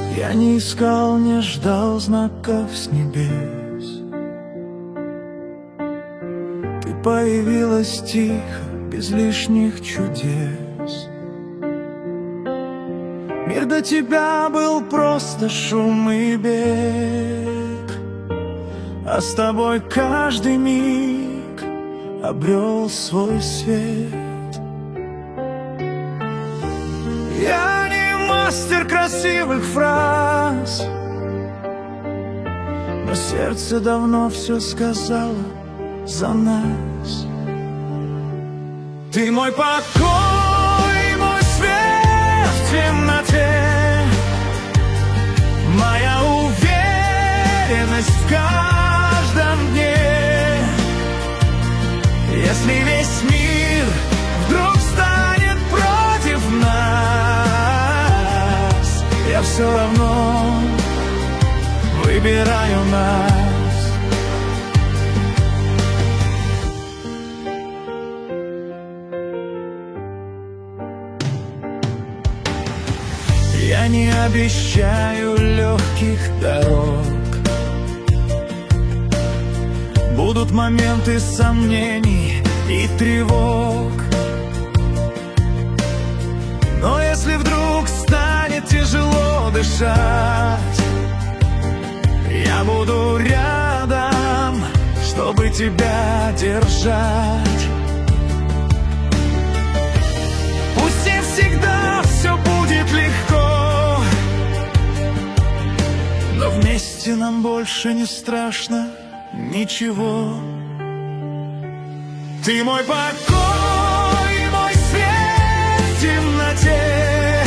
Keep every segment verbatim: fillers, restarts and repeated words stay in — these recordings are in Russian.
Я не искал, не ждал знаков с небес. Ты появилась тихо, без лишних чудес. Мир до тебя был просто шум и бег, а с тобой каждый миг обрел свой свет. Я не мастер красивых фраз, но сердце давно все сказало за нас. Ты мой покой, мой свет в темноте, моя уверенность в каждом дне. Если весь мир вдруг станет против нас, я все равно выбираю нас. Я не обещаю легких дорог, будут моменты сомнений и тревог. Но если вдруг станет тяжело дышать, я буду рядом, чтобы тебя держать. Пусть не всегда все будет легко, но вместе нам больше не страшно ничего. Ты мой покой, мой свет в темноте,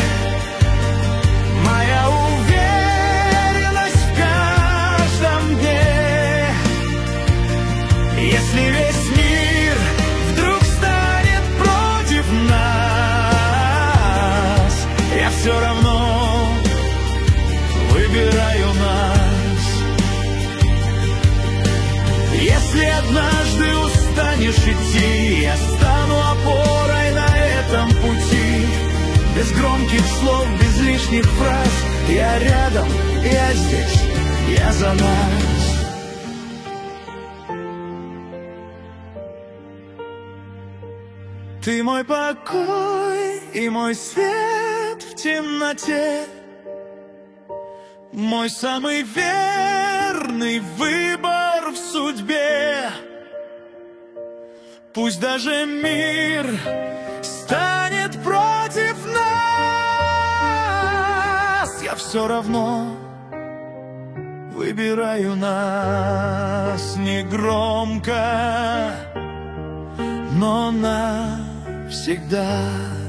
моя уверенность в каждом дне. Если весь мир вдруг станет против нас, я все равно выбираю нас. Если однажды устанешь идти, я стану опорой на этом пути. Без громких слов, без лишних фраз, я рядом, я здесь, я за нас. Ты мой покой и мой свет в темноте, мой самый верный выбор в судьбе. Пусть даже мир станет против нас, я все равно выбираю нас. Не громко, но навсегда.